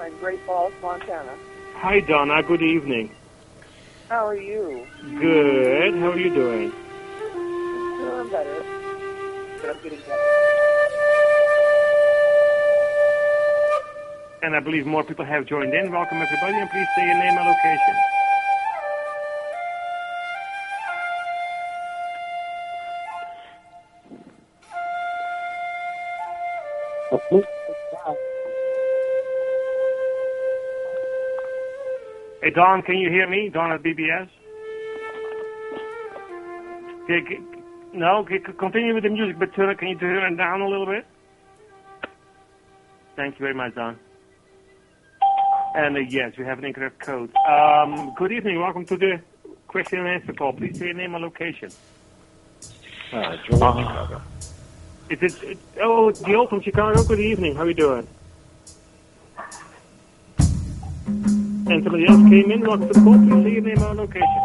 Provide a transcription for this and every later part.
Donna in Great Falls, Montana. Hi, Donna. Good evening. How are you? Good. How are you doing? I'm better. But I'm getting better. And I believe more people have joined in. Welcome, everybody, and please say your name and location. Hey, Don, can you hear me? Don at BBS? No? Continue with the music, but can you turn it down a little bit? Thank you very much, Don. And yes, we have an incorrect code. Good evening. Welcome to the question and answer call. Please say your name and location. Chicago. Joe from Chicago. Good evening. How are you doing? And somebody else came in. Welcome to the call. Please say your name and location.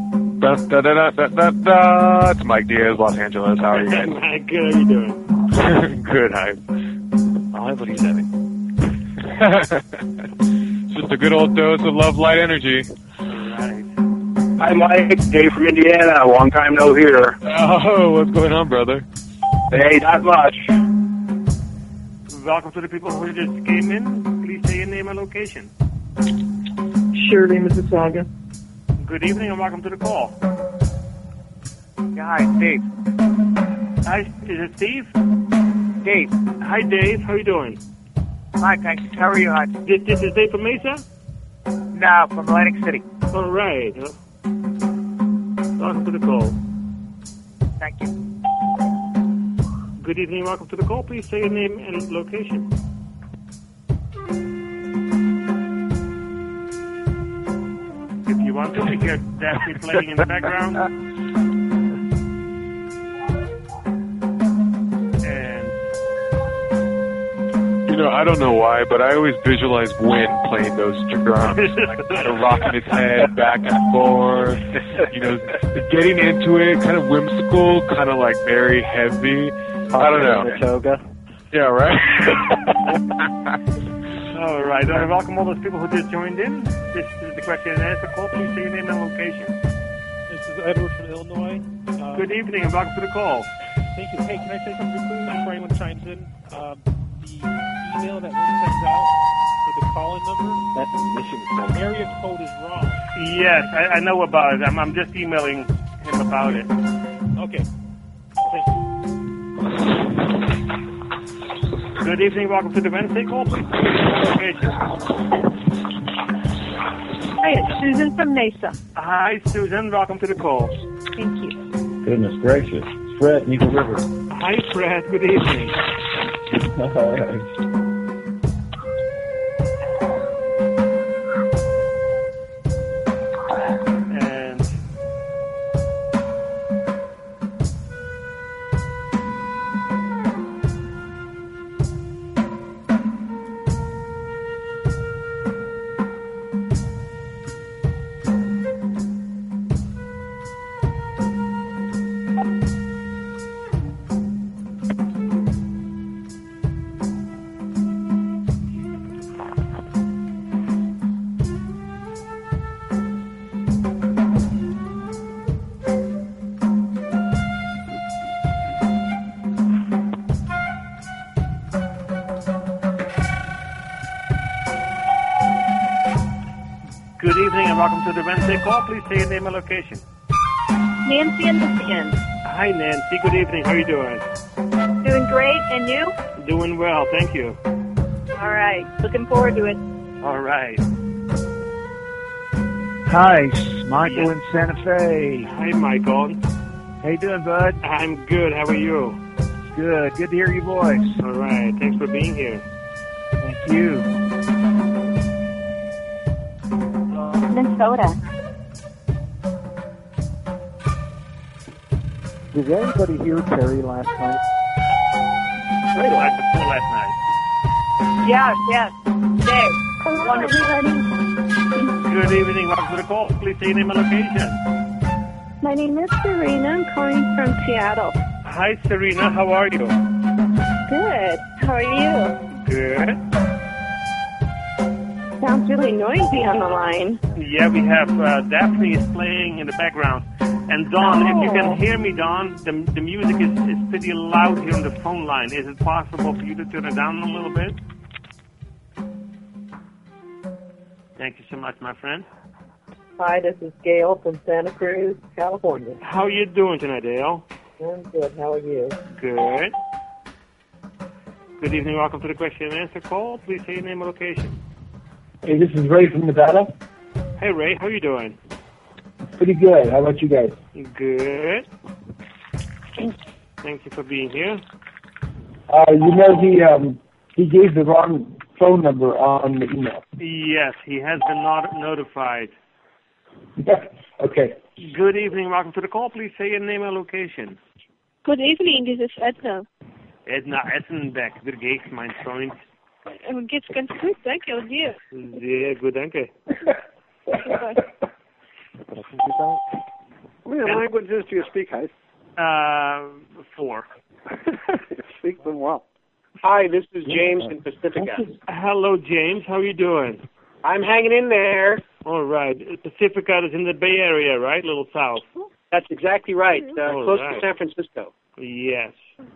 It's Mike Diaz, Los Angeles. How are you guys? Mike, good. How are you doing? Good. I'll have what he's having. Just a good old dose of love, light, energy. Right. Hi, Mike. Dave from Indiana. Long time no hear. Oh, what's going on, brother? Hey, not much. Welcome to the people who just came in. Please say your name and location. Shirley, Mississauga. Good evening and welcome to the call. Yeah, hi, Dave. Hi, is it Steve? Dave. Hi, Dave. How are you doing? Hi, thanks. How are you, hon? This is Dave from Mesa? No, from Atlantic City. All right. Welcome to the call. Thank you. Good evening. Welcome to the call. Please say your name and location. If you want to, we hear Daphne playing in the background. I don't know why, but I always visualize Wynn playing those drums, like kind of rocking his head back and forth, getting into it, kind of whimsical, kind of like very heavy. I don't know. Toga. Yeah, right? All right. Welcome all those people who just joined in. This is the question and answer call. Please say your name and location. This is Edward from Illinois. Good evening and welcome to the call. Thank you. Hey, can I say something before anyone chimes in? The email that Wynn sends out for the call-in number, that area code is wrong. Yes, I know about it. I'm just emailing him about it. Okay. Thank you. Good evening. Welcome to the Wednesday call. Please say your name and location. Hi, it's Susan from Mesa. Hi, Susan. Welcome to the call. Thank you. Goodness gracious. It's Fred, Eagle River. Hi, Fred. Good evening. All right. Good evening and welcome to the Wednesday call. Please say your name and location. Nancy in Michigan. Hi, Nancy. Good evening. How are you doing? Doing great, and you? Doing well. Thank you. All right. Looking forward to it. All right. Hi, Michael in Santa Fe. Hi, Michael. How you doing, bud? I'm good. How are you? Good. Good to hear your voice. All right. Thanks for being here. Thank you. Minnesota. Did anybody hear Terry last night? Terry liked the pool last night. Yes. Dave. Wonderful. Good evening. Welcome to the call. Please say your name and location. My name is Serena. I'm calling from Seattle. Hi, Serena. How are you? Good. How are you? Good. really noisy on the line. Yeah, we have Daphne is playing in the background. And Dawn, if you can hear me, Dawn, the music is pretty loud here on the phone line. Is it possible for you to turn it down a little bit? Thank you so much, my friend. Hi, this is Gail from Santa Cruz, California. How are you doing tonight, Dale? I'm good. How are you? Good. Good evening. Welcome to the question and answer call. Please say your name and location. Hey, this is Ray from Nevada. Hey, Ray. How are you doing? Pretty good. How about you guys? Good. Thank you for being here. He gave the wrong phone number on the email. Yes, he has been notified. Okay. Good evening. Welcome to the call. Please say your name and location. Good evening, this is Edna. Edna Essenbeck, wie geht's, mein Freund? Geht's ganz gut, danke, und dir? Sehr gut, danke. What languages do you speak, Heis? 4. You speak them well. Hi, this is James in Pacifica. Hello, James. How are you doing? I'm hanging in there. All right. Pacifica is in the Bay Area, right? A little south. That's exactly right. Close right. to San Francisco. Yes.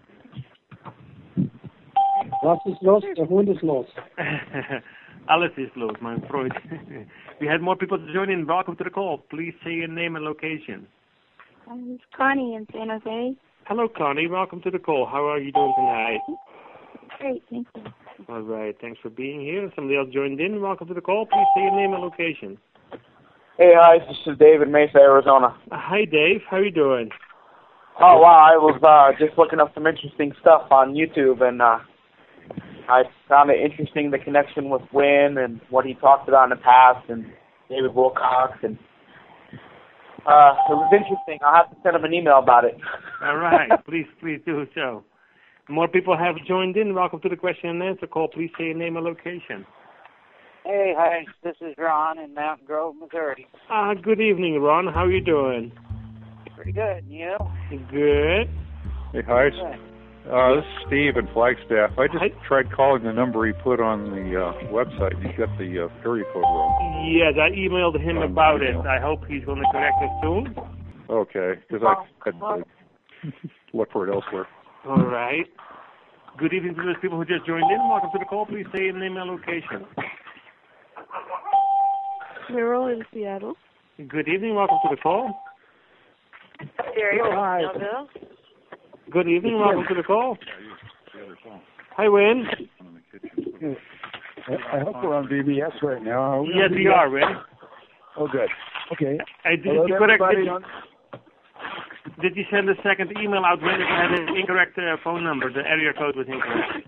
Was ist los? Der Hund ist los. Alles ist los, mein Freund. We had more people to join in. Welcome to the call. Please say your name and location. It's Connie in San Jose. Hello, Connie. Welcome to the call. How are you doing tonight? Great, thank you. All right. Thanks for being here. Somebody else joined in. Welcome to the call. Please say your name and location. Hey, hi. This is Dave in Mesa, Arizona. Hi, Dave. How are you doing? Oh, wow. I was just looking up some interesting stuff on YouTube, and I found it interesting, the connection with Wynn and what he talked about in the past, and David Wilcox, and it was interesting. I'll have to send him an email about it. All right. Please do so. More people have joined in. Welcome to the question and answer call. Please say your name and location. Hey, hi. This is Ron in Mountain Grove, Missouri. Good evening, Ron. How are you doing? Pretty good. And you? Good. Hey, hi. This is Steve in Flagstaff. I just tried calling the number he put on the website, and he got the area code wrong. Yes, I emailed him about it. I hope he's going to correct it soon. Okay, because I had to look for it elsewhere. All right. Good evening to those people who just joined in. Welcome to the call. Please say your name and location. Carol in Seattle. Good evening. Welcome to the call. Jerry from Hi. Snowville. Good evening. Welcome to the call. Hi, Wynn. I hope we're on BBS right now. Yes, we are, Wynn. Oh, good. Okay. Did you send a second email out when it had an incorrect phone number? The area code was incorrect.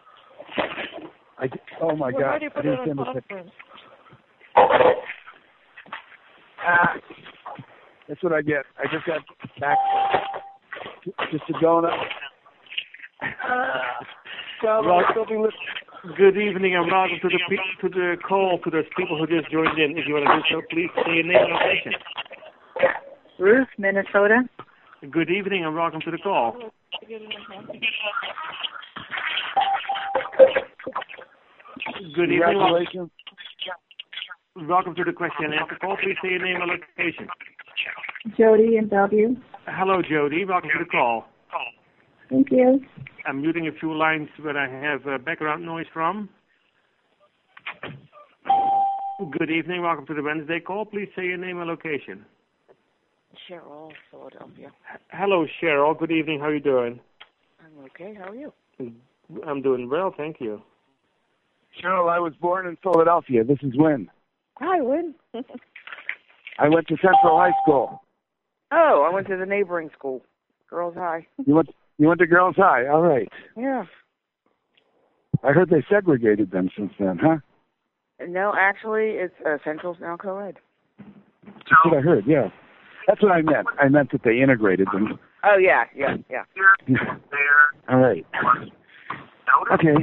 Oh, my God. I didn't send a second. That's what I get. I just got back just a donut. Good evening and welcome to the call to those people who just joined in. If you want to do so, please say your name and location. Ruth, Minnesota. Good evening and welcome to the call. Good evening. Congratulations. Welcome to the question and answer call. Please say your name and location. Jody in Bellevue. Hello, Jody. Welcome to the call. Thank you. I'm muting a few lines where I have background noise from. Good evening. Welcome to the Wednesday call. Please say your name and location. Cheryl, Philadelphia. Hello, Cheryl. Good evening. How are you doing? I'm okay. How are you? I'm doing well, thank you. Cheryl, I was born in Philadelphia. This is Wynn. Hi, Wynn. I went to Central High School. Oh, I went to the neighboring school, Girls High. You went to Girls High. All right. Yeah. I heard they segregated them since then, huh? No, actually, it's Central's now co-ed. That's what I heard. Yeah. That's what I meant. I meant that they integrated them. Oh, yeah. All right. Okay.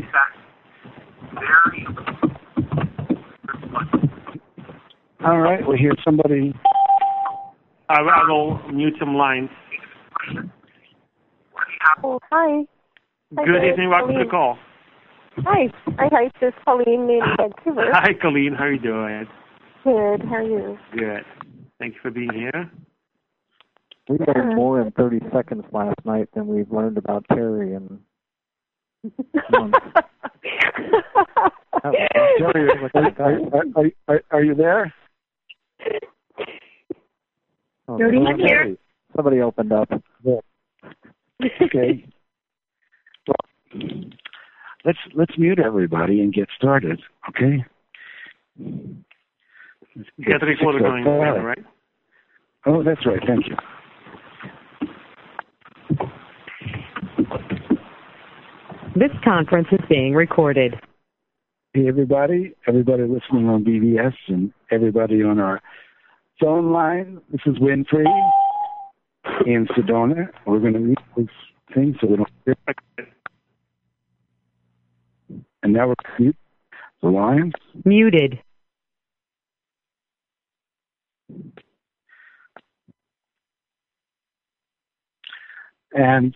All right. We hear somebody. I will mute some lines. Oh, hi. Good evening. Welcome to the call. Hi. Hi, this is Colleen in Vancouver. Hi, Colleen. How are you doing? Good. How are you? Good. Thank you for being here. We learned more in 30 seconds last night than we've learned about Terry in months. Terry, are you there? Oh, I'm here. Somebody opened up. Yeah. Okay. Well, let's mute everybody and get started. Okay. You got the recorder going, right? Oh, that's right. Thank you. This conference is being recorded. Hey, everybody listening on BBS and everybody on our phone line. This is Winfrey in Sedona. We're going to mute this thing so we don't hear. And now we're going to mute the lines. Muted. And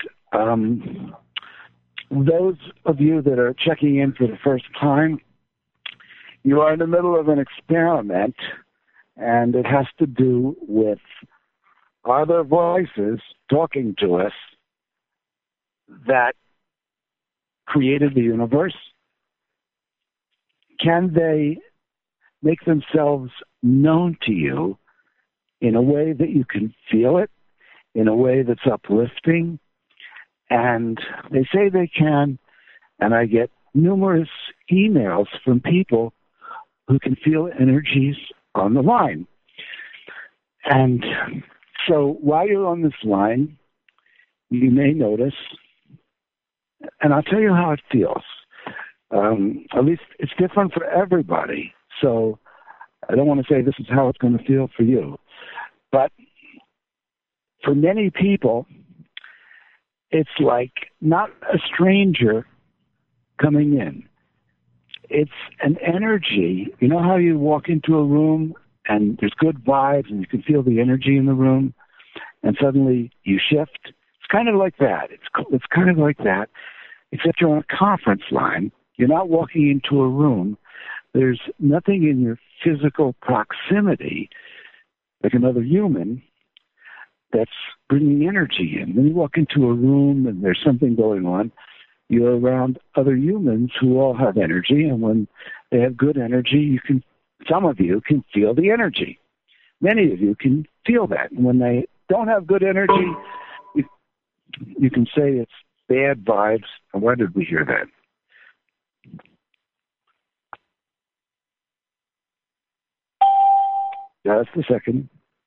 those of you that are checking in for the first time, you are in the middle of an experiment, and it has to do with other voices talking to us that created the universe. Can they make themselves known to you in a way that you can feel it, in a way that's uplifting? And they say they can, and I get numerous emails from people who can feel energies on the line. And so while you're on this line, you may notice, and I'll tell you how it feels. At least it's different for everybody. So I don't want to say this is how it's going to feel for you. But for many people, it's like not a stranger coming in. It's an energy. You know how you walk into a room and there's good vibes and you can feel the energy in the room, and suddenly you shift? It's kind of like that. It's kind of like that, except you're on a conference line. You're not walking into a room. There's nothing in your physical proximity, like another human, that's bringing energy in. When you walk into a room and there's something going on, you're around other humans who all have energy, and when they have good energy, some of you can feel the energy. Many of you can feel that. And when they don't have good energy, you can say it's bad vibes. And why did we hear that? Just a second.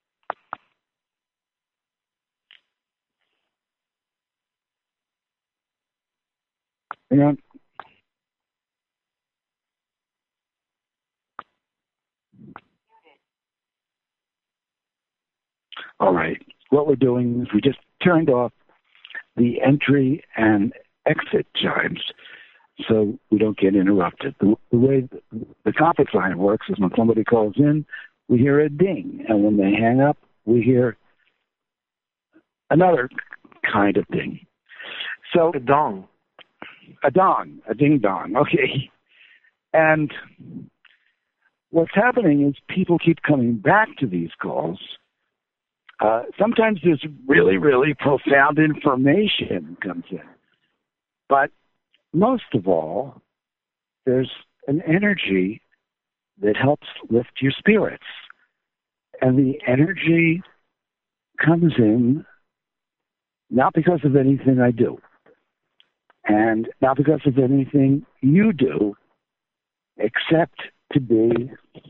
Hang on. All right. What we're doing is we just turned off the entry and exit chimes so we don't get interrupted. The way the conference line works is when somebody calls in, we hear a ding. And when they hang up, we hear another kind of ding. So a dong. A dong, a ding-dong, okay. And what's happening is people keep coming back to these calls. Sometimes there's really, really profound information comes in. But most of all, there's an energy that helps lift your spirits. And the energy comes in not because of anything I do, and not because of anything you do, except to be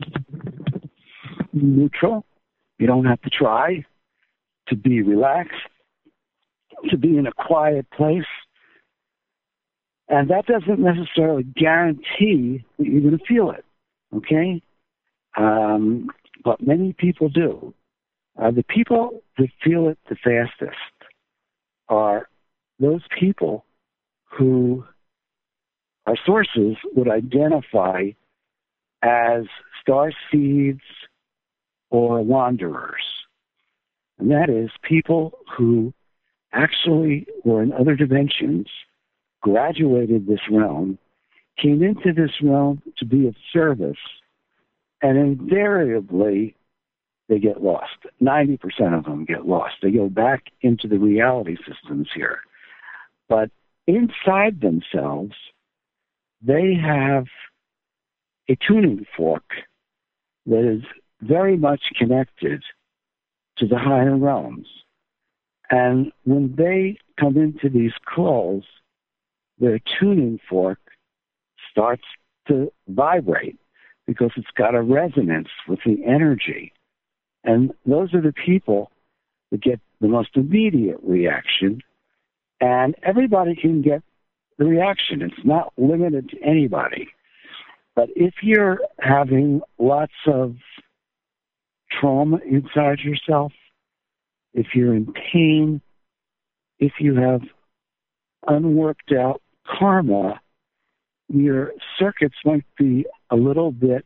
neutral. You don't have to try to be relaxed, to be in a quiet place. And that doesn't necessarily guarantee that you're going to feel it, okay? But many people do. The people that feel it the fastest are those people who our sources would identify as star seeds or wanderers. And that is people who actually were in other dimensions, graduated this realm, came into this realm to be of service, and invariably they get lost. 90% of them get lost. They go back into the reality systems here. But inside themselves, they have a tuning fork that is very much connected to the higher realms. And when they come into these calls, their tuning fork starts to vibrate because it's got a resonance with the energy. And those are the people that get the most immediate reaction. And everybody can get the reaction. It's not limited to anybody. But if you're having lots of trauma inside yourself, if you're in pain, if you have unworked out karma, your circuits might be a little bit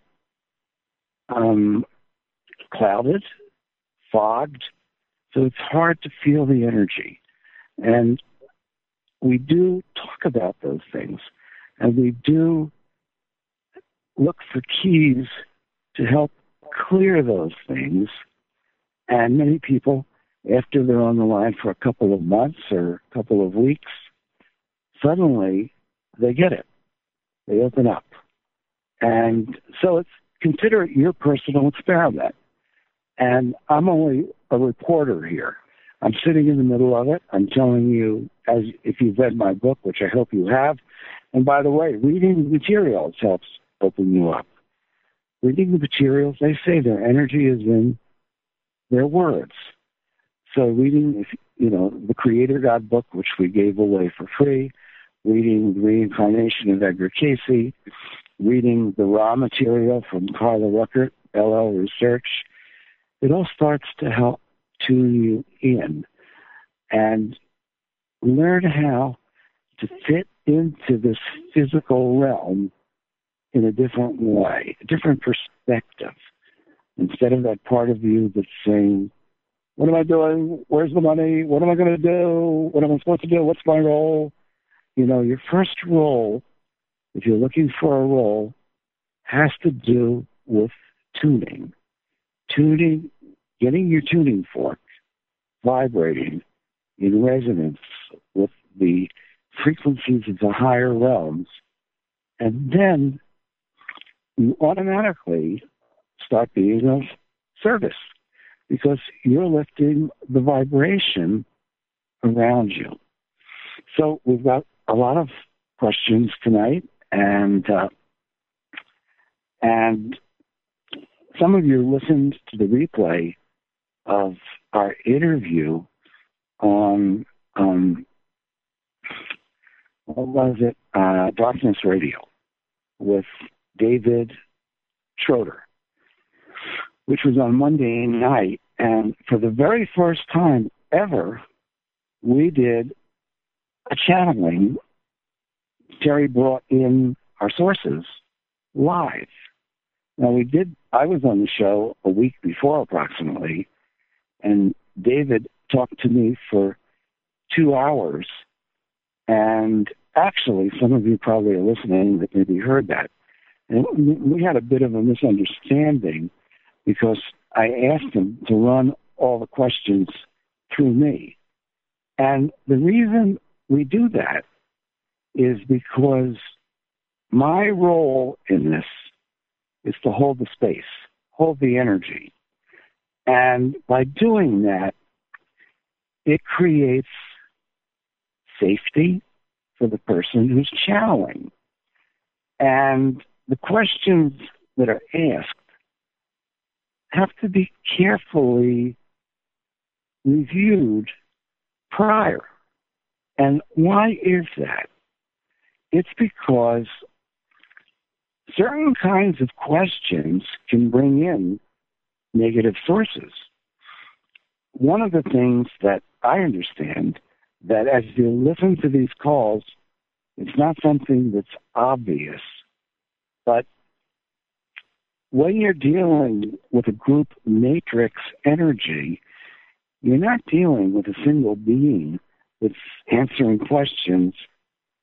clouded, fogged, so it's hard to feel the energy. And we do talk about those things, and we do look for keys to help clear those things. And many people, after they're on the line for a couple of months or a couple of weeks, suddenly they get it. They open up. And so consider it your personal experiment. And I'm only a reporter here. I'm sitting in the middle of it. I'm telling you, as if you've read my book, which I hope you have. And by the way, reading the materials helps open you up. Reading the materials, they say their energy is in their words. So reading, the Creator God book, which we gave away for free, reading The Reincarnation of Edgar Cayce, reading the raw material from Carla Ruckert, LL Research, it all starts to help tune you in and learn how to fit into this physical realm in a different way, a different perspective. Instead of that part of you that's saying, what am I doing? Where's the money? What am I going to do? What am I supposed to do? What's my role? Your first role, if you're looking for a role, has to do with tuning. Tuning, getting your tuning fork vibrating in resonance with the frequencies of the higher realms, and then you automatically start being of service because you're lifting the vibration around you. So we've got a lot of questions tonight, and some of you listened to the replay of our interview on Darkness Radio with David Schroeder, which was on Monday night. And for the very first time ever, we did a channeling. Terry brought in our sources live. Now I was on the show a week before approximately, and David talked to me for 2 hours. And actually, some of you probably are listening that maybe heard that. And we had a bit of a misunderstanding because I asked him to run all the questions through me. And the reason we do that is because my role in this is to hold the space, hold the energy. And by doing that, it creates safety for the person who's channeling. And the questions that are asked have to be carefully reviewed prior. And why is that? It's because certain kinds of questions can bring in negative sources. One of the things that I understand that as you listen to these calls, it's not something that's obvious, but when you're dealing with a group matrix energy, you're not dealing with a single being that's answering questions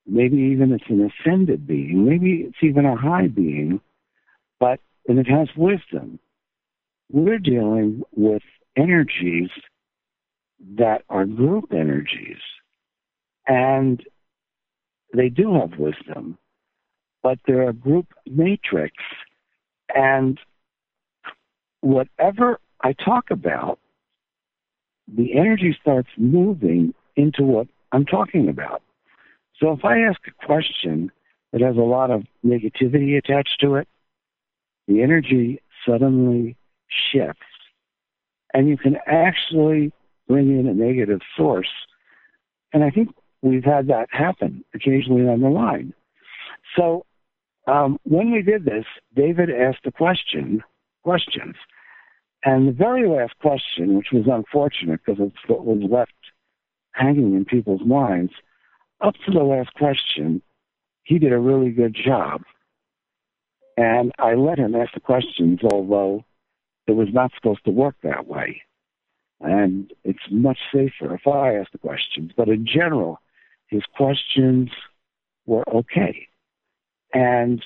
maybe even it's an ascended being, maybe it's even a high being, and it has wisdom. We're dealing with energies that are group energies, and they do have wisdom, but they're a group matrix, and whatever I talk about, the energy starts moving into what I'm talking about. So if I ask a question that has a lot of negativity attached to it, the energy suddenly shifts, and you can actually bring in a negative source. And I think we've had that happen occasionally on the line. So when we did this, David asked questions, and the very last question, which was unfortunate because it's what was left hanging in people's minds, up to the last question, he did a really good job. And I let him ask the questions, although it was not supposed to work that way. And it's much safer if I ask the questions. But in general, his questions were okay. And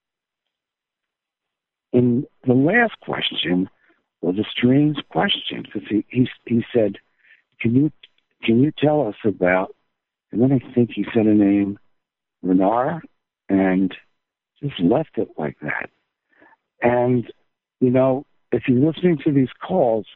in the last question was a strange question, because he said, can you tell us about, and then I think he said a name, Renar, and just left it like that. And, you know, if you're listening to these calls,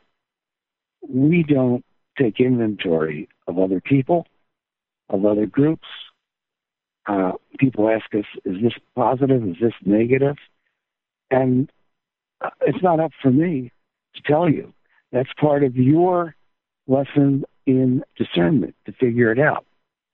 we don't take inventory of other people, of other groups. People ask us, is this positive? Is this negative? And it's not up for me to tell you. That's part of your lesson in discernment, to figure it out.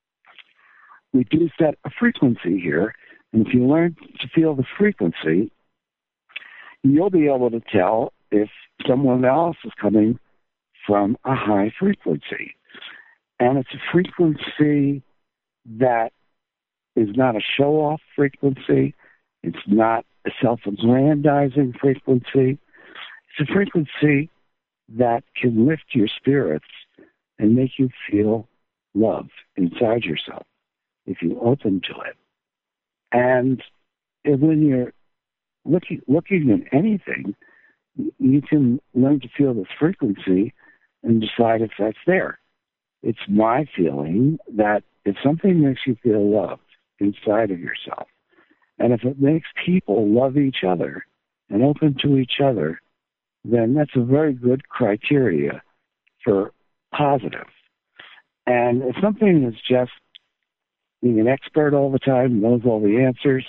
We do set a frequency here, and if you learn to feel the frequency, you'll be able to tell if someone else is coming from a high frequency. And it's a frequency that is not a show-off frequency. It's not a self-aggrandizing frequency. It's a frequency that can lift your spirits and make you feel love inside yourself if you open to it. And when you're looking at anything, you can learn to feel this frequency and decide if that's there. It's my feeling that if something makes you feel loved inside of yourself, and if it makes people love each other and open to each other, then that's a very good criteria for positive. And if something is just being an expert all the time, knows all the answers,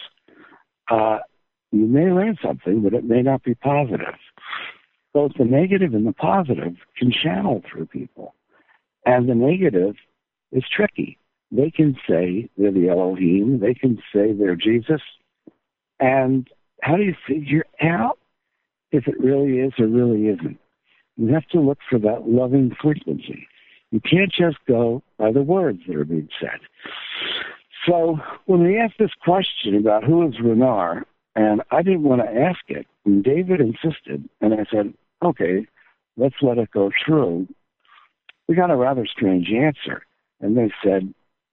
you may learn something, but it may not be positive. Both the negative and the positive can channel through people. And the negative is tricky. They can say they're the Elohim. They can say they're Jesus. And how do you figure out if it really is or really isn't? You have to look for that loving frequency. You can't just go by the words that are being said. So when we asked this question about who is Renar, and I didn't want to ask it, and David insisted, and I said, okay, let's let it go through, we got a rather strange answer. And they said,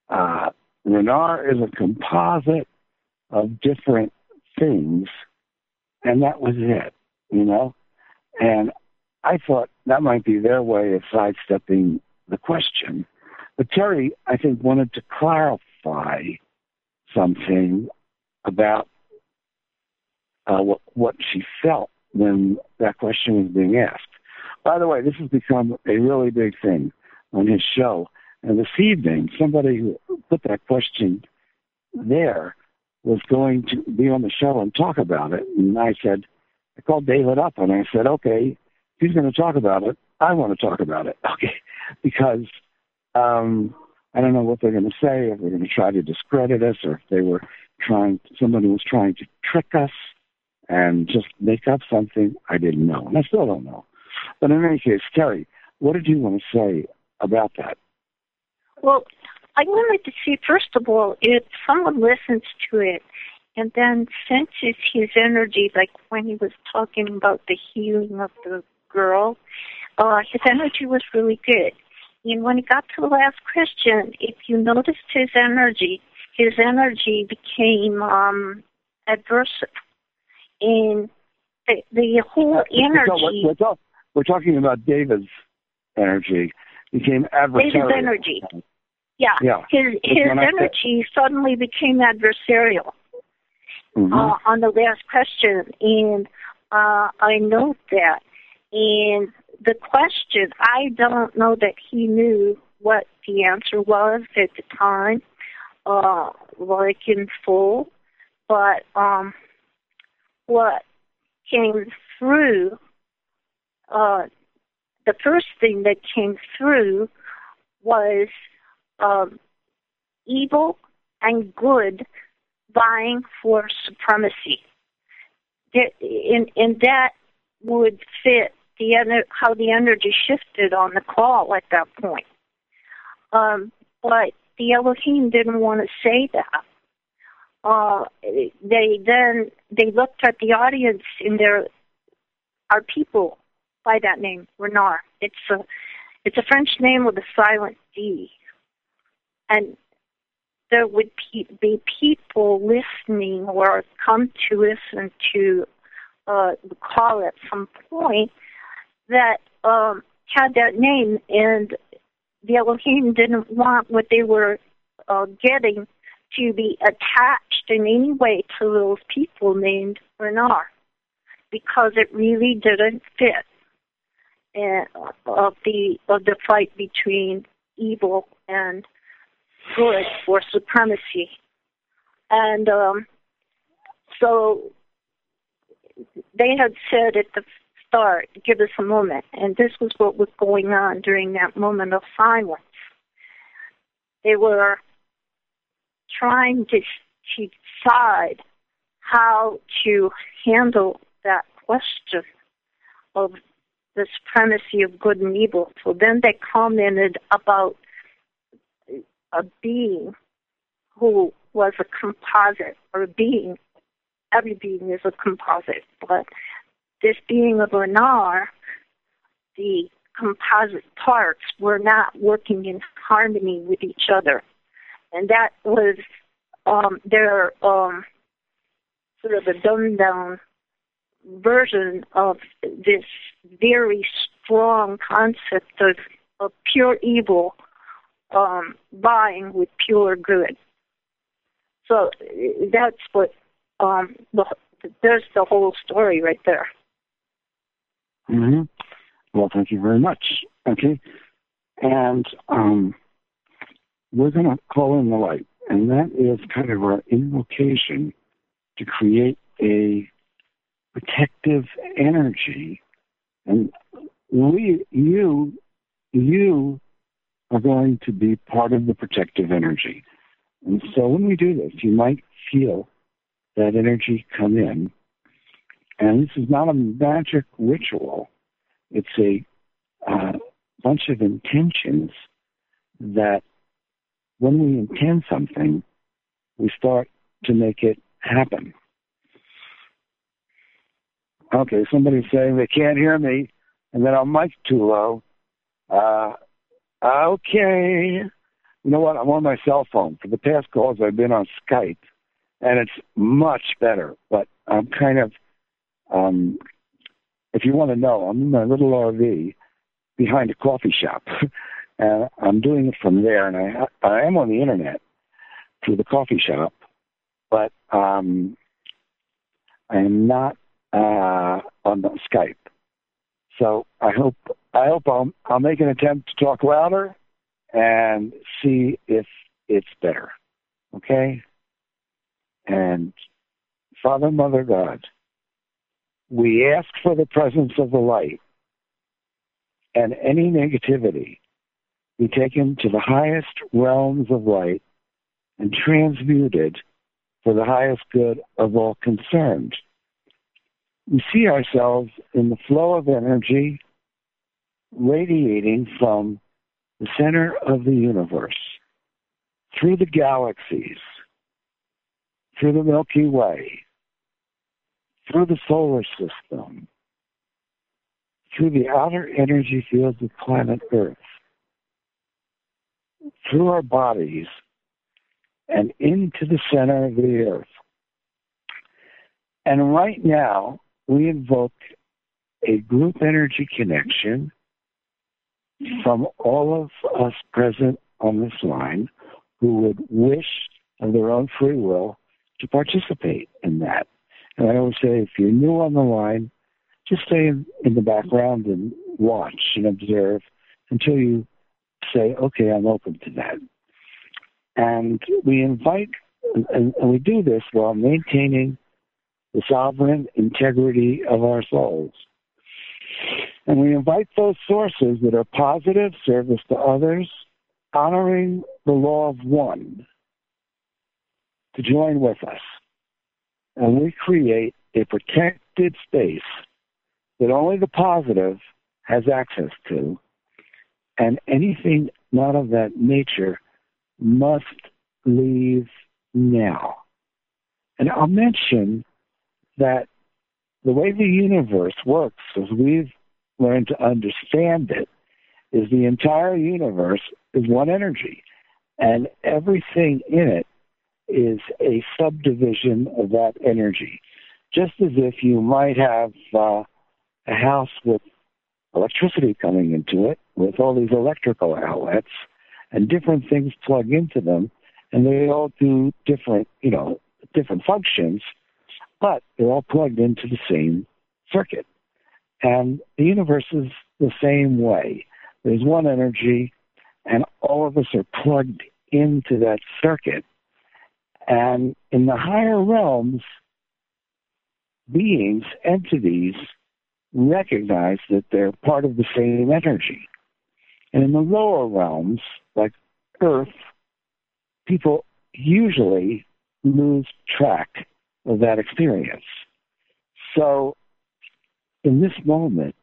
Renar is a composite of different things, and that was it, you know? And I thought that might be their way of sidestepping the question. But Terry, I think, wanted to clarify something about what she felt when that question was being asked. By the way, this has become a really big thing on his show. And this evening, somebody who put that question there was going to be on the show and talk about it. And I called David up and I said, okay, if he's going to talk about it, I want to talk about it. Okay. Because I don't know what they're going to say, if they're going to try to discredit us, or if somebody was trying to trick us and just make up something. I didn't know, and I still don't know. But in any case, Terry, what did you want to say about that? Well, I wanted to see, first of all, if someone listens to it and then senses his energy, like when he was talking about the healing of the girl, his energy was really good. And when he got to the last question, if you noticed his energy, his energy became adverse. And the whole energy... We're talking about David's energy. Became adversarial. David's energy. Yeah. His energy suddenly became adversarial on the last question. And I note that. And the question, I don't know that he knew what the answer was at the time, like in full, but what came through, the first thing that came through was evil and good vying for supremacy. And that would fit how the energy shifted on the call at that point. But the Elohim didn't want to say that. They looked at the audience, and our people by that name, Renar. It's a French name with a silent D, and there would be people listening or come to listen to the call at some point that had that name, and the Elohim didn't want what they were getting to be attached in any way to those people named Renar, because it really didn't fit of the fight between evil and good for supremacy. And so they had said at the start, give us a moment, and this was what was going on during that moment of silence. They were trying to decide how to handle that question of the supremacy of good and evil. So then they commented about a being who was a composite, or a being. Every being is a composite, but this being of Renar, the composite parts were not working in harmony with each other. And that was their sort of a dumbed-down version of this very strong concept of pure evil vying with pure good. So that's what, there's the whole story right there. Mm-hmm. Well, thank you very much. Okay. And we're going to call in the light, and that is kind of our invocation to create a protective energy. And you are going to be part of the protective energy. And so when we do this, you might feel that energy come in. And this is not a magic ritual. It's a bunch of intentions that when we intend something, we start to make it happen. Okay, somebody's saying they can't hear me, and then our mic's too low. Okay. You know what? I'm on my cell phone. For the past calls, I've been on Skype, and it's much better. But I'm kind of, if you want to know, I'm in my little RV behind a coffee shop, and I'm doing it from there. And I am on the internet through the coffee shop, but I am not on the Skype. So I hope I'll make an attempt to talk louder and see if it's better. Okay? And Father, Mother, God, we ask for the presence of the light, and any negativity be taken to the highest realms of light and transmuted for the highest good of all concerned. We see ourselves in the flow of energy radiating from the center of the universe, through the galaxies, through the Milky Way, through the solar system, through the outer energy fields of planet Earth, through our bodies, and into the center of the earth. And right now, we invoke a group energy connection from all of us present on this line who would wish of their own free will to participate in that. And I always say, if you're new on the line, just stay in the background and watch and observe until you say, okay, I'm open to that. And we invite, and we do this while maintaining the sovereign integrity of our souls. And we invite those sources that are positive, service to others, honoring the law of one, to join with us. And we create a protected space that only the positive has access to, and anything not of that nature must leave now. And I'll mention that the way the universe works, as we've learned to understand it, is the entire universe is one energy, and everything in it is a subdivision of that energy. Just as if you might have a house with electricity coming into it, with all these electrical outlets, and different things plug into them, and they all do different functions, but they're all plugged into the same circuit. And the universe is the same way. There's one energy, and all of us are plugged into that circuit. And in the higher realms, beings, entities, recognize that they're part of the same energy. And in the lower realms, like Earth, people usually lose track of that experience. So in this moment,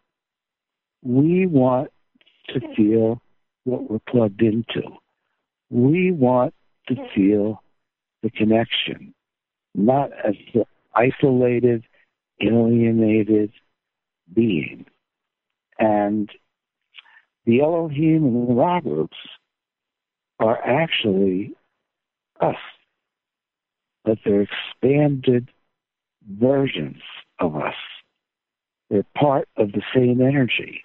we want to feel what we're plugged into. We want to feel the connection, not as the isolated, alienated being. And the Elohim and the Ra groups are actually us, but they're expanded versions of us. They're part of the same energy.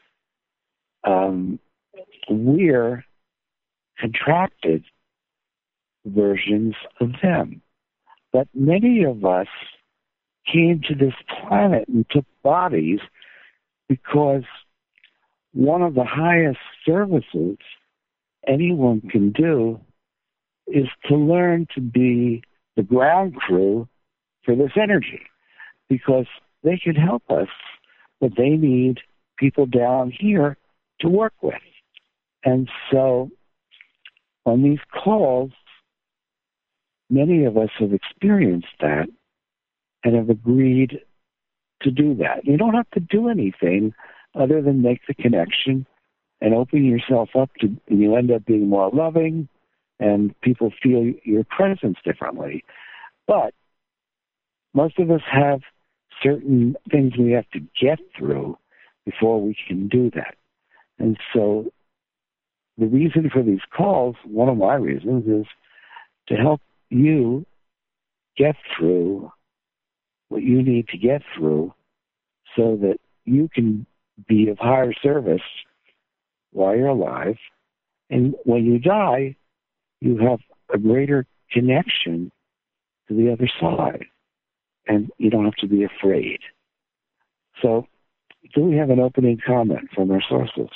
We're contracted versions of them. But many of us came to this planet and took bodies because one of the highest services anyone can do is to learn to be the ground crew for this energy, because they can help us, but they need people down here to work with. And so on these calls, many of us have experienced that and have agreed to do that. You don't have to do anything other than make the connection and open yourself up to, and you end up being more loving, and people feel your presence differently. But most of us have certain things we have to get through before we can do that. And so the reason for these calls, one of my reasons, is to help you get through what you need to get through so that you can be of higher service while you're alive. And when you die, you have a greater connection to the other side, and you don't have to be afraid. So, do we have an opening comment from our sources?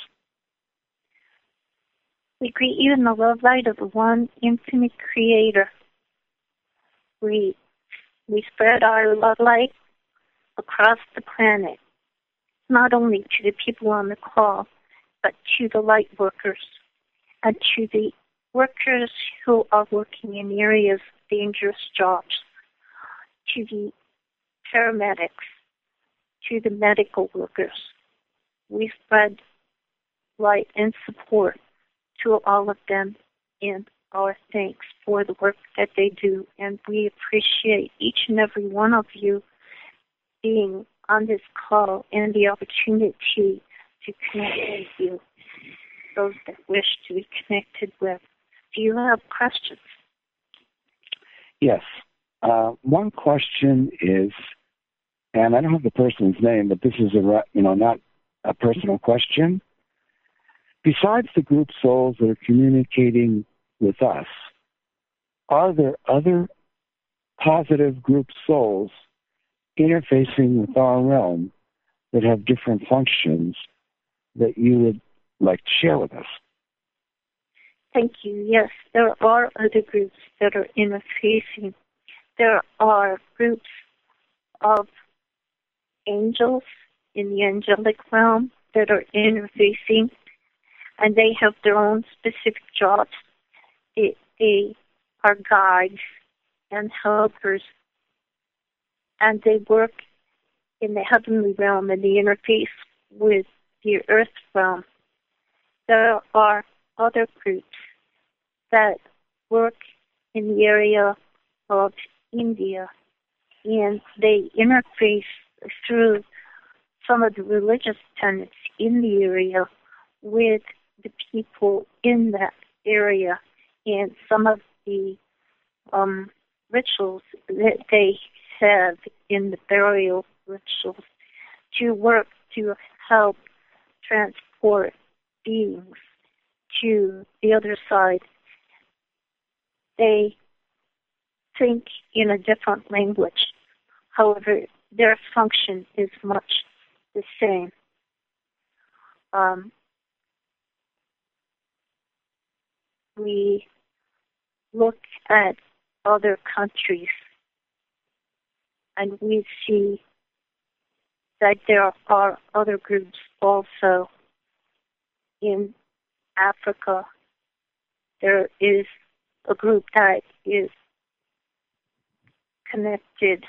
We greet you in the love light of the one infinite creator. We spread our love light across the planet, not only to the people on the call, but to the light workers and to the workers who are working in areas of dangerous jobs, to the paramedics, to the medical workers. We spread light and support to all of them in our thanks for the work that they do. And we appreciate each and every one of you being on this call and the opportunity to connect with you, those that wish to be connected with. Do you have questions? Yes. One question is, and I don't have the person's name, but this is not a personal question. Besides the group souls that are communicating with us, are there other positive group souls interfacing with our realm that have different functions that you would like to share with us? Thank you. Yes, there are other groups that are interfacing. There are groups of angels in the angelic realm that are interfacing, and they have their own specific jobs. They are guides and helpers, and they work in the heavenly realm and the interface with the earth realm. There are other groups that work in the area of India, and they interface through some of the religious tenets in the area with the people in that area, and some of the rituals that they have in the burial rituals to work to help transport beings to the other side. They think in a different language. However, their function is much the same. We look at other countries and we see that there are other groups also. In Africa, there is a group that is connected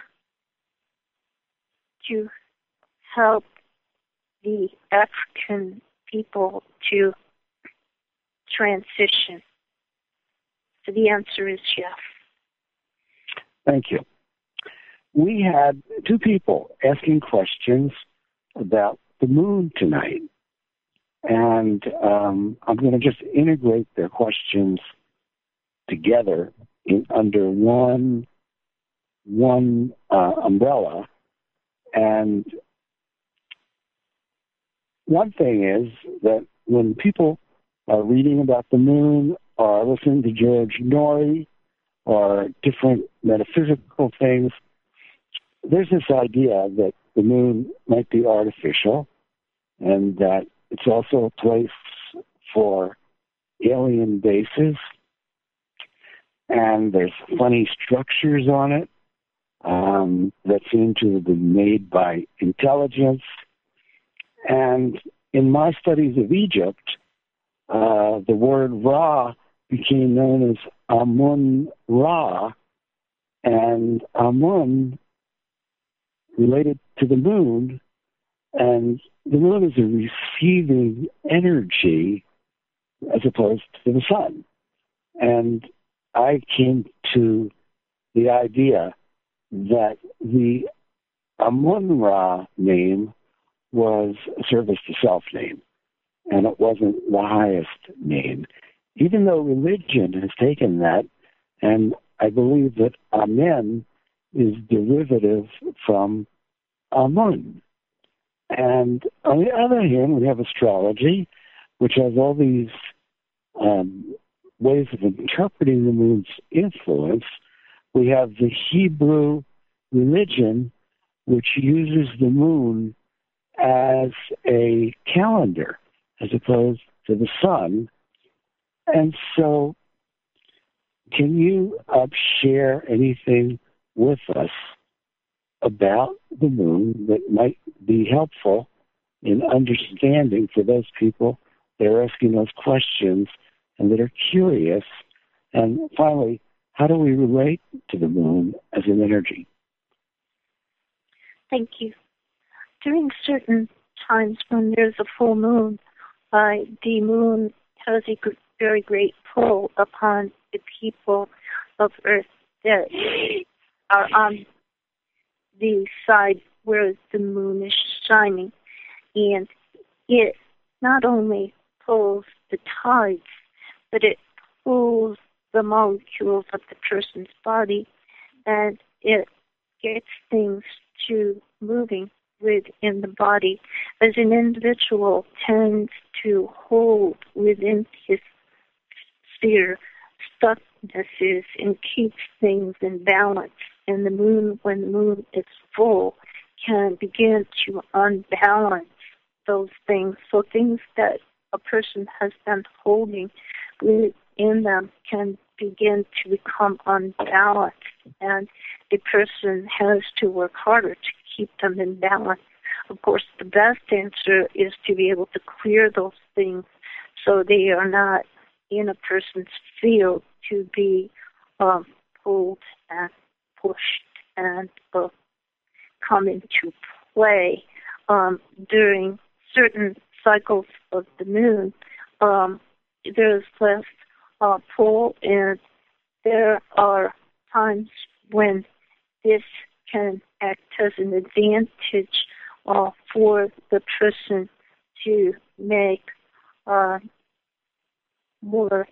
to help the African people to transition. So the answer is yes. Thank you. We had two people asking questions about the moon tonight. And I'm going to just integrate their questions together under one umbrella. And one thing is that when people are reading about the moon or listening to George Norrie or different metaphysical things, there's this idea that the moon might be artificial and that it's also a place for alien bases, and there's funny structures on it that seem to have been made by intelligence. And in my studies of Egypt, the word Ra became known as Amun-Ra, and Amun related to the moon, and the moon is a receiving energy as opposed to the sun. And I came to the idea that the Amun-Ra name was a service to self name, and it wasn't the highest name, even though religion has taken that, and I believe that Amen is derivative from Amun. And on the other hand, we have astrology, which has all these ways of interpreting the moon's influence. We have the Hebrew religion, which uses the moon as a calendar as opposed to the sun. And so can you share anything with us about the moon that might be helpful in understanding for those people that are asking those questions and that are curious? And finally, how do we relate to the moon as an energy? Thank you. During certain times when there's a full moon, the moon has a very great pull upon the people of Earth that are on the side where the moon is shining. And it not only pulls the tides, but it pulls the molecules of the person's body and it gets things to moving within the body, as an individual tends to hold within his sphere stucknesses and keeps things in balance. And the moon, when the moon is full, can begin to unbalance those things. So things that a person has been holding within them can begin to become unbalanced, and a person has to work harder to keep them in balance. Of course, the best answer is to be able to clear those things so they are not in a person's field to be pulled and pushed and come into play during certain cycles of the moon. There's less pull, and there are times when this can act as an advantage for the person to make more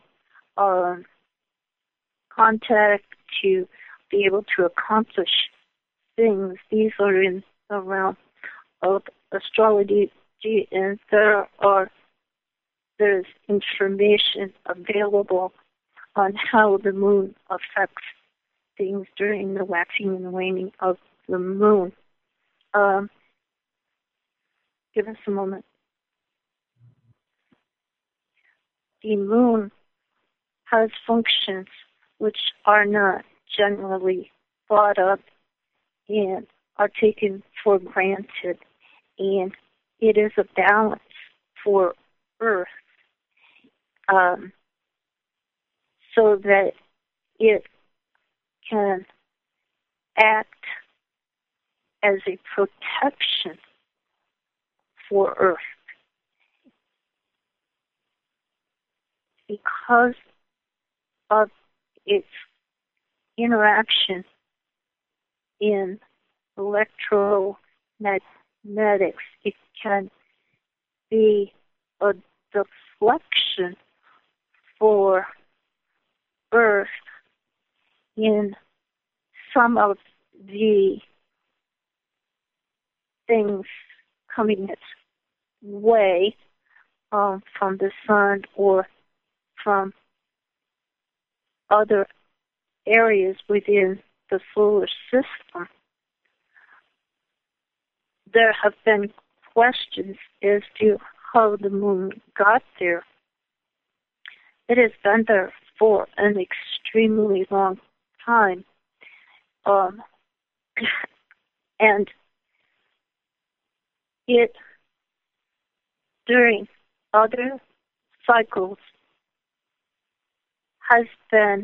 contact, to be able to accomplish things. These are in the realm of astrology, and there's information available on how the moon affects things during the waxing and the waning of the moon. Give us a moment. The moon has functions which are not generally thought of and are taken for granted, and it is a balance for Earth, so that it can act as a protection for Earth. Because of its interaction in electromagnetics, it can be a deflection for Earth in some of the things coming its way from the sun or from other areas within the solar system. There have been questions as to how the moon got there. It has been there for an extremely long time. And it, during other cycles, has been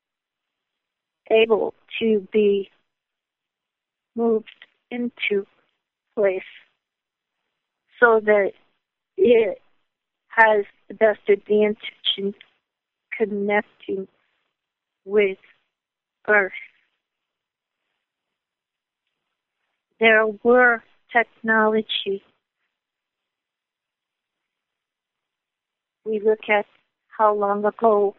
able to be moved into place so that it has the best advantage in connecting with Earth. There were technology. We look at how long ago,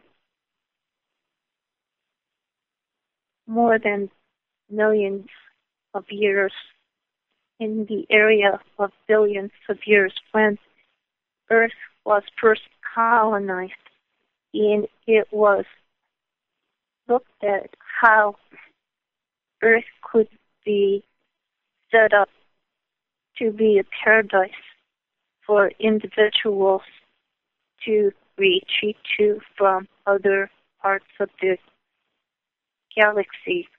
more than millions of years, in the area of billions of years, when Earth was first colonized, and it was looked at how Earth could be set up to be a paradise for individuals to retreat to from other parts of the galaxy.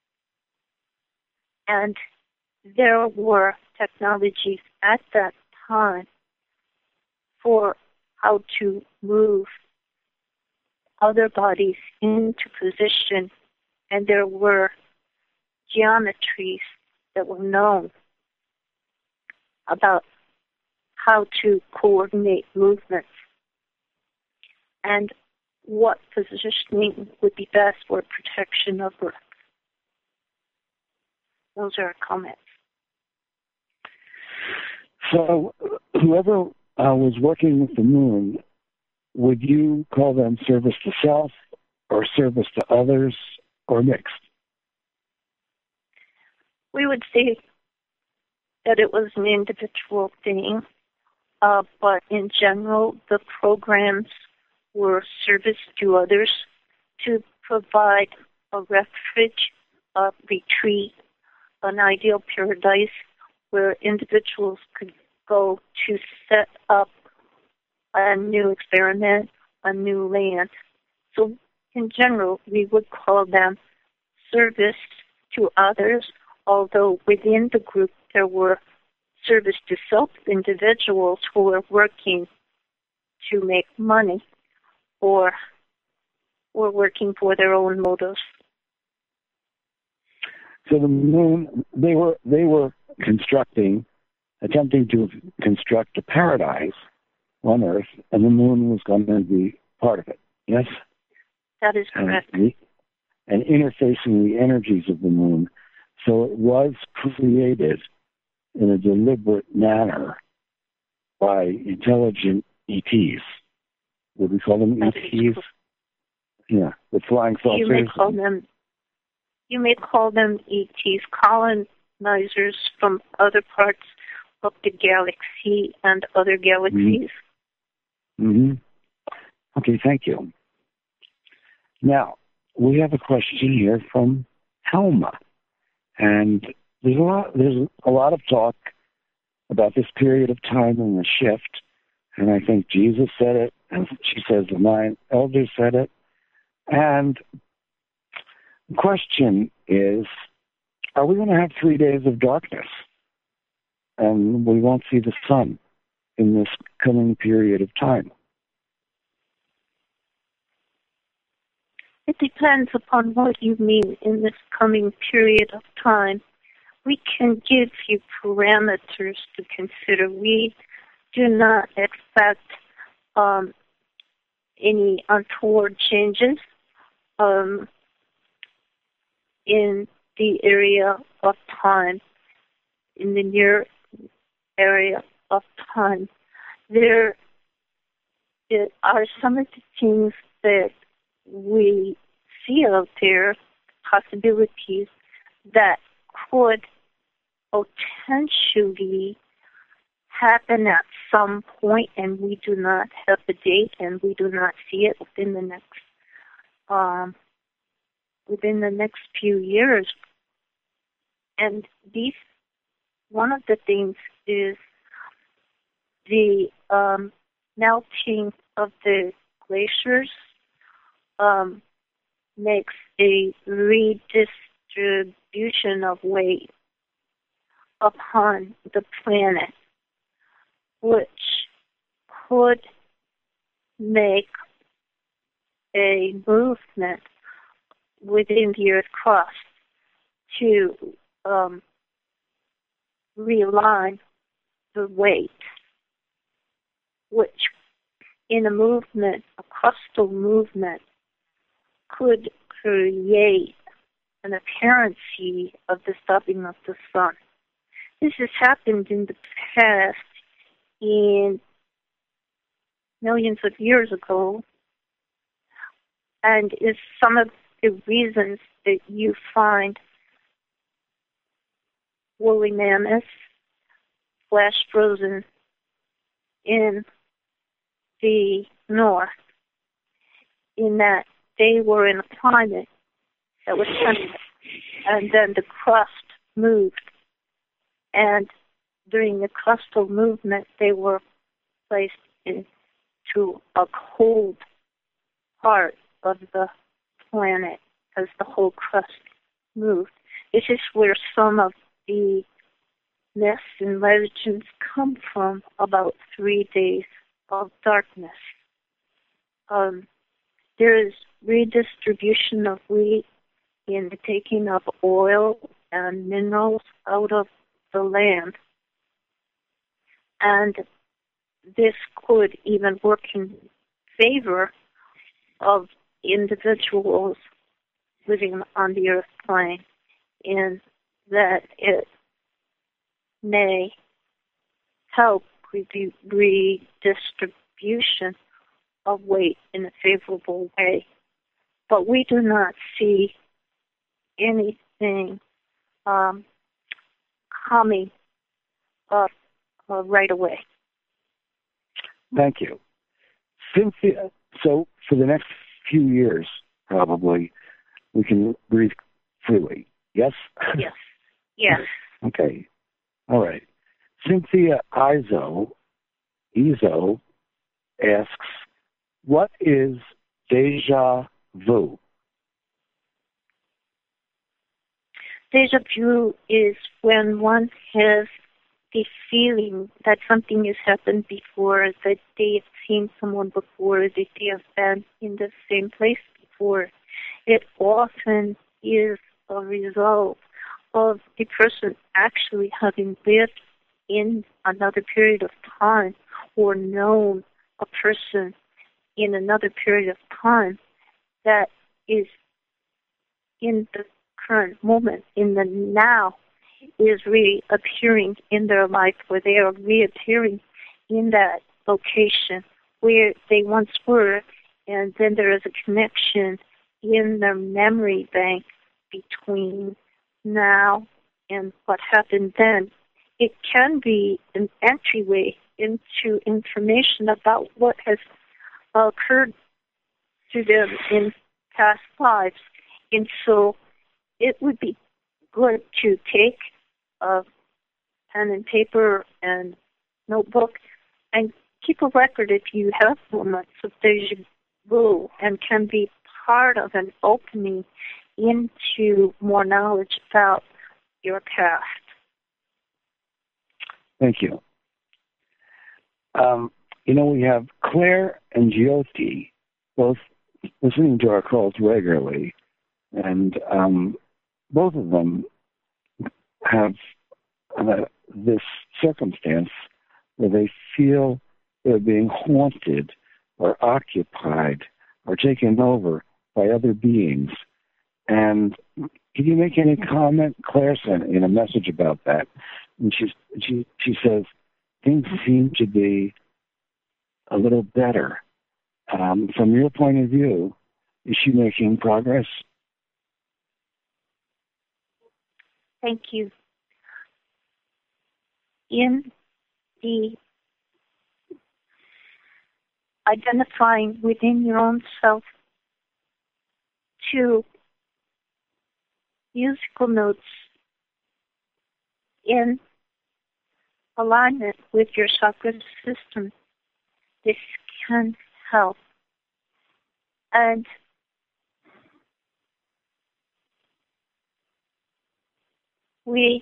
And there were technologies at that time for how to move other bodies into position, and there were geometries that were known about how to coordinate movements and what positioning would be best for protection of Earth. Those are our comments. So whoever was working with the moon, would you call them service to self or service to others or mixed? we would say that it was an individual thing, but in general, the programs were service to others to provide a refuge, a retreat, an ideal paradise where individuals could go to set up a new experiment, a new land. So in general, we would call them service to others, although within the group there were service to self individuals who were working to make money or were working for their own motives. So the moon, they were attempting to construct a paradise on Earth, and the moon was going to be part of it. Yes? That is correct. And interfacing the energies of the moon. So it was created in a deliberate manner by intelligent ETs. Would we call them ETs? Yeah, the flying saucers. You may call them ETs, colonizers from other parts of the galaxy and other galaxies. Mm-hmm. Okay, thank you. Now, we have a question here from Helma. And there's a lot of talk about this period of time and the shift. And I think Jesus said it, and she says the 9 elders said it. And the question is, are we going to have 3 days of darkness? And we won't see the sun in this coming period of time. It depends upon what you mean in this coming period of time. We can give you parameters to consider. We do not expect any untoward changes in the area of time, in the near area of time. There are some of the things that we see out there, possibilities that could potentially happen at some point, and we do not have the date, and we do not see it within the next few years. And one of the things is the melting of the glaciers makes a redistribution of weight upon the planet, which could make a movement within the Earth crust to realign the weight, which in a movement, a crustal movement, could create an apparency of the stopping of the sun. This has happened in the past, in millions of years ago, and is some of the reasons that you find woolly mammoths flash frozen in the north, in that they were in a climate that was temperate, and then the crust moved, and during the crustal movement they were placed into a cold part of the planet as the whole crust moved. This is where some of the myths and legends come from about 3 days of darkness. There is redistribution of wheat in the taking of oil and minerals out of the land. And this could even work in favor of individuals living on the earth plane, in that it may help with the redistribution of weight in a favorable way. But we do not see anything calming right away. Thank you. Cynthia, so for the next few years, probably, we can breathe freely. Yes? Yes. Yes. Okay. All right. Cynthia Izo asks, what is deja vu? Deja vu is when one has the feeling that something has happened before, that they have seen someone before, that they have been in the same place before. It often is a result of a person actually having lived in another period of time or known a person in another period of time that is in the current moment, in the now, is reappearing in their life, where they are reappearing in that location where they once were, and then there is a connection in their memory bank between now and what happened then. It can be an entryway into information about what has occurred to them in past lives. And so it would be good to take a pen and paper and notebook and keep a record if you have moments of deja vu, and can be part of an opening into more knowledge about your past. Thank you. We have Claire and Jyoti both listening to our calls regularly, and both of them have this circumstance where they feel they're being haunted or occupied or taken over by other beings. And can you make any comment? Claire sent in a message about that, and she says things seem to be a little better. From your point of view, is she making progress? Thank you. In the identifying within your own self to musical notes in alignment with your chakra system, this can help. And we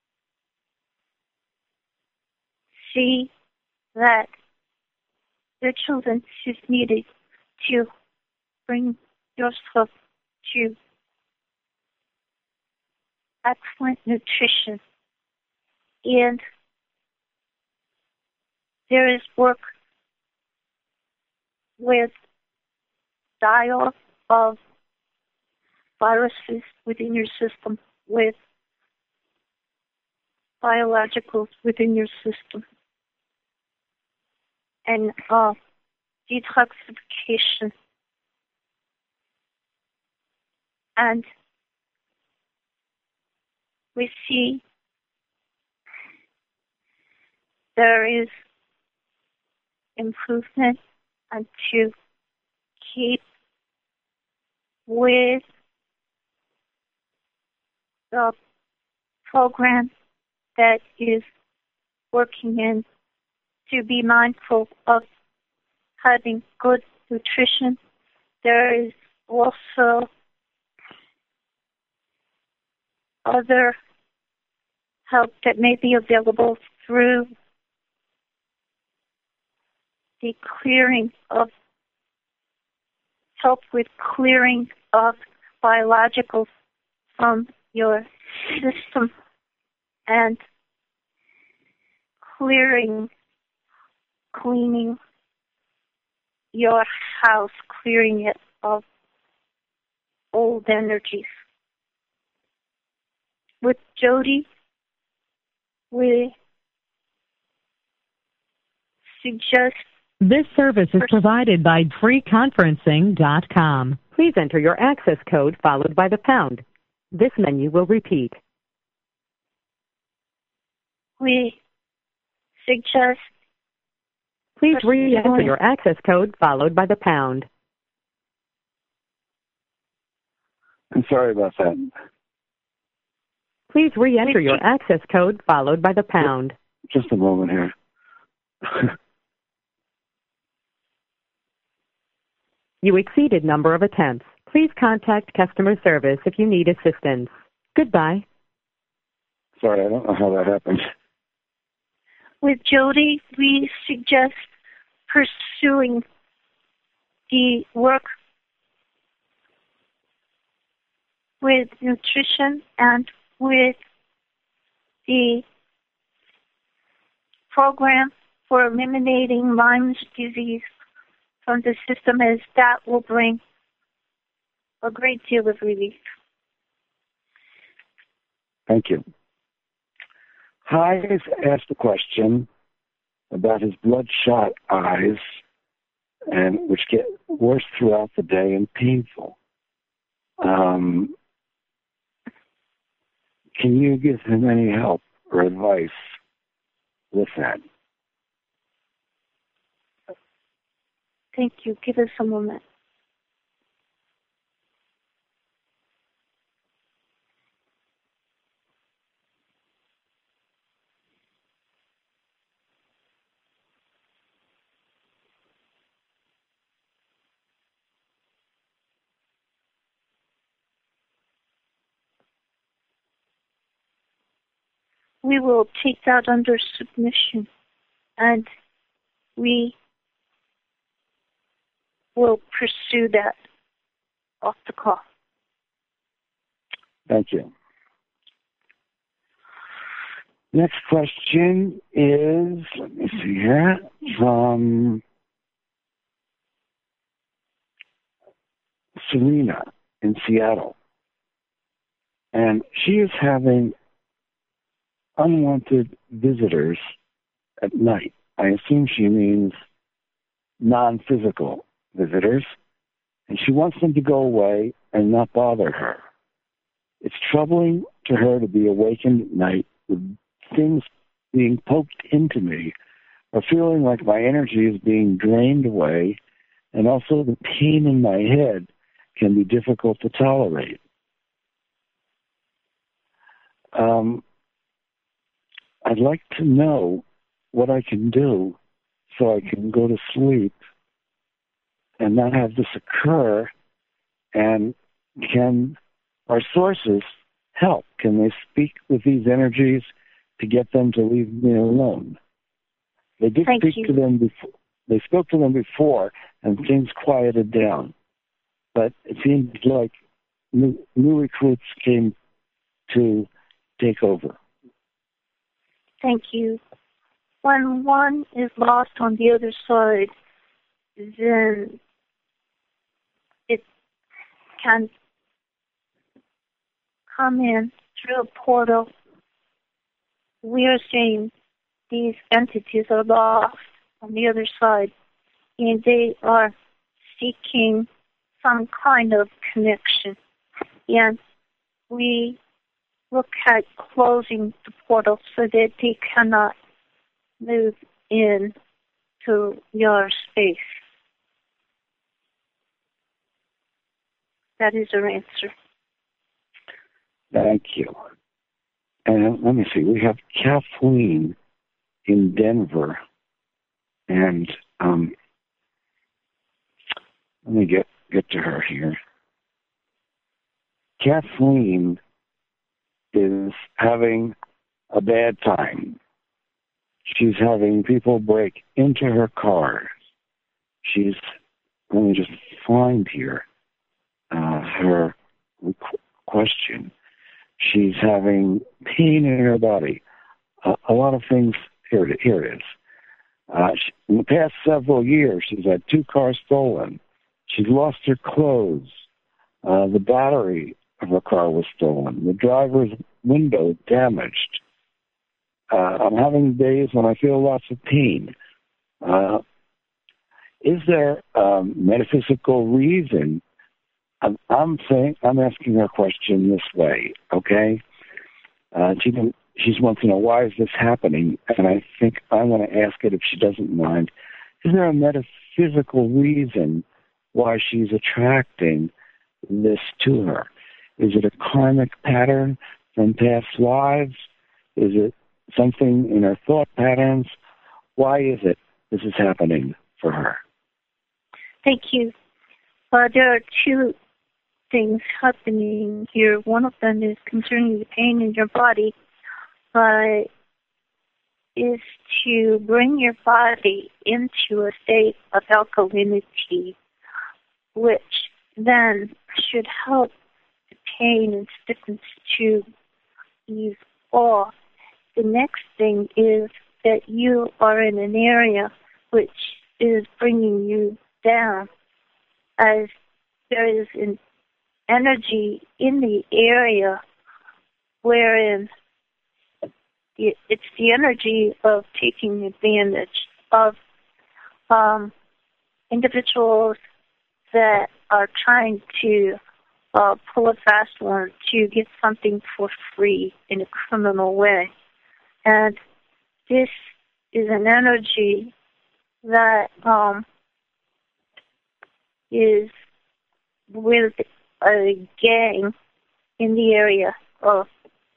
see that the children is needed to bring yourself to excellent nutrition. And there is work with dial of viruses within your system, with biologicals within your system, and detoxification. And we see there is improvement, and to keep with the program that is working in, to be mindful of having good nutrition. There is also other help that may be available through the clearing of help with clearing of biologicals from your system and cleaning your house, clearing it of old energies. With Jody, we suggest this service is provided by freeconferencing.com. Please enter your access code followed by the pound. This menu will repeat. we suggest... Please re-enter your access code followed by the pound. I'm sorry about that. Please re-enter your access code followed by the pound. Just a moment here. You exceeded number of attempts. Please contact customer service if you need assistance. Goodbye. Sorry, I don't know how that happened. With Jody, we suggest pursuing the work with nutrition and with the program for eliminating Lyme's disease from the system, as that will bring a great deal of relief. Thank you. Hayes asked a question about his bloodshot eyes, and which get worse throughout the day and painful. Can you give him any help or advice with that? Thank you. Give us a moment. We will take that under submission, and we will pursue that off the call. Thank you. Next question is, let me see here, from Serena in Seattle. And she is having unwanted visitors at night. I assume she means non-physical visitors, and she wants them to go away and not bother her. It's troubling to her to be awakened at night with things being poked into me, or feeling like my energy is being drained away, and also the pain in my head can be difficult to tolerate. I'd like to know what I can do so I can go to sleep and not have this occur, and can our sources help? Can they speak with these energies to get them to leave me alone? They did speak to them before. They spoke to them before, and things quieted down. But it seems like new recruits came to take over. Thank you. When one is lost on the other side, then it can come in through a portal. We are saying these entities are lost on the other side, and they are seeking some kind of connection. And we look at closing the portal so that they cannot move in to your space. That is our answer. Thank you. And let me see, we have Kathleen in Denver, and let me get to her here. Kathleen is having a bad time. She's having people break into her cars. Let me just find here her question. She's having pain in her body. A lot of things. Here it is. In the past several years, she's had 2 cars stolen. She's lost her clothes. The battery of her car was stolen. The driver's window damaged. I'm having days when I feel lots of pain. Is there a metaphysical reason? I'm asking her question this way, okay? She didn't she's wanting to know, why is this happening? And I think I want to ask it, if she doesn't mind, is there a metaphysical reason why she's attracting this to her? Is it a karmic pattern from past lives? Is it something in her thought patterns? Why is it this is happening for her? Thank you. There are two things happening here. One of them is concerning the pain in your body, is to bring your body into a state of alkalinity, which then should help the pain and stiffness to ease off. The next thing is that you are in an area which is bringing you down, as there is an energy in the area wherein it's the energy of taking advantage of individuals that are trying to pull a fast one to get something for free in a criminal way. And this is an energy that is with a gang in the area of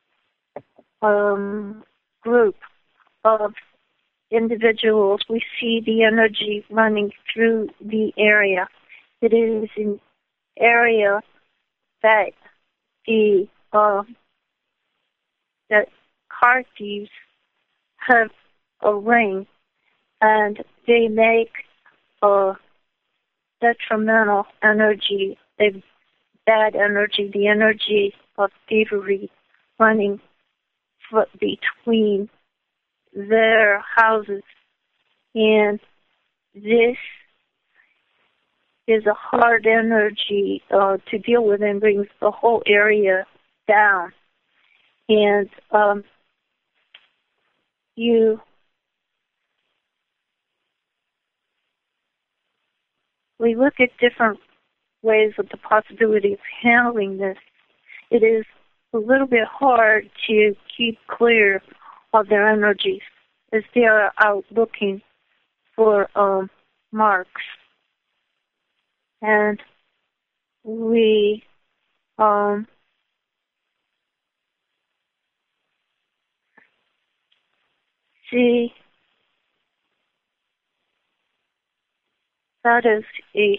group of individuals. We see the energy running through the area. It is an area that that car thieves have a ring, and they make detrimental energy, a bad energy, the energy of thievery running between their houses. And this is a hard energy to deal with, and brings the whole area down. And we look at different ways of the possibility of handling this. It is a little bit hard to keep clear of their energies, as they are out looking for marks. And we see that is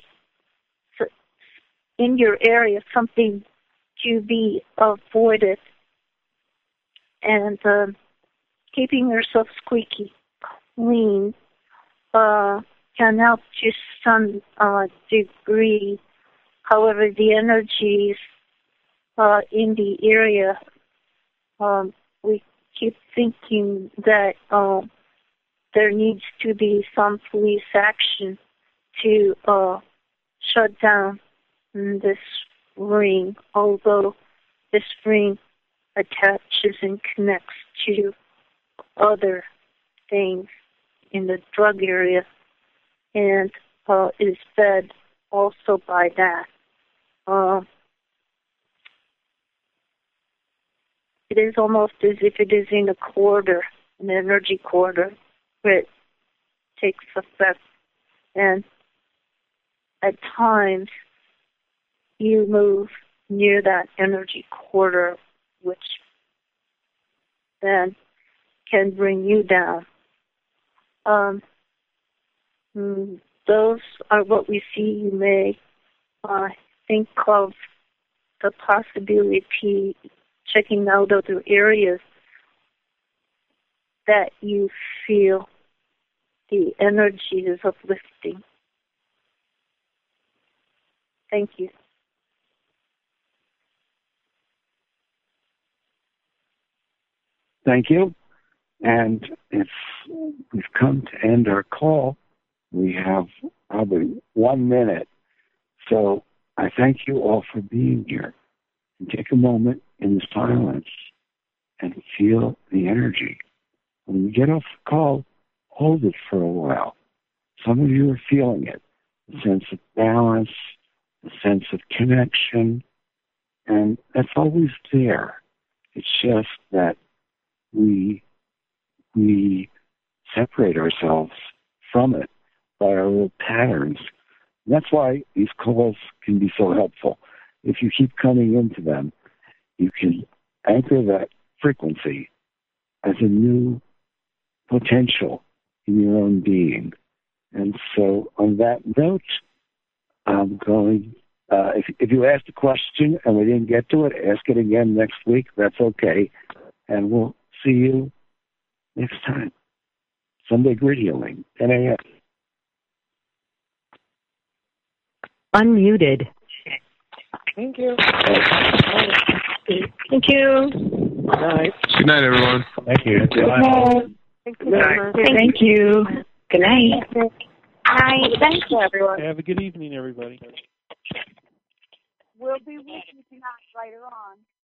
in your area something to be avoided, and keeping yourself squeaky clean can help to some degree. However, the energies in the area, we keep thinking that there needs to be some police action to shut down this ring, although this ring attaches and connects to other things in the drug area, and is fed also by that. It is almost as if it is in a corridor, an energy corridor, where it takes effect. And at times, you move near that energy corridor, which then can bring you down. Those are what we see. You may think of the possibility, checking out other areas that you feel the energy is uplifting. Thank you. Thank you. And we've come to end our call. We have probably 1 minute. So I thank you all for being here. And take a moment in the silence and feel the energy. When you get off the call, hold it for a while. Some of you are feeling it, the sense of balance, the sense of connection, and that's always there. It's just that we separate ourselves from it by our old patterns. And that's why these calls can be so helpful. If you keep coming into them, you can anchor that frequency as a new potential in your own being. And so on that note, I'm going, if you asked a question and we didn't get to it, ask it again next week. That's okay. And we'll see you next time. Sunday Grid Healing, 10 a.m. Unmuted. Thank you. Thank you. Good night. Good night, everyone. Thank you. Good night. Thank you. Good night. Hi. Thank you, everyone. Have a good evening, everybody. We'll be with you tonight later on.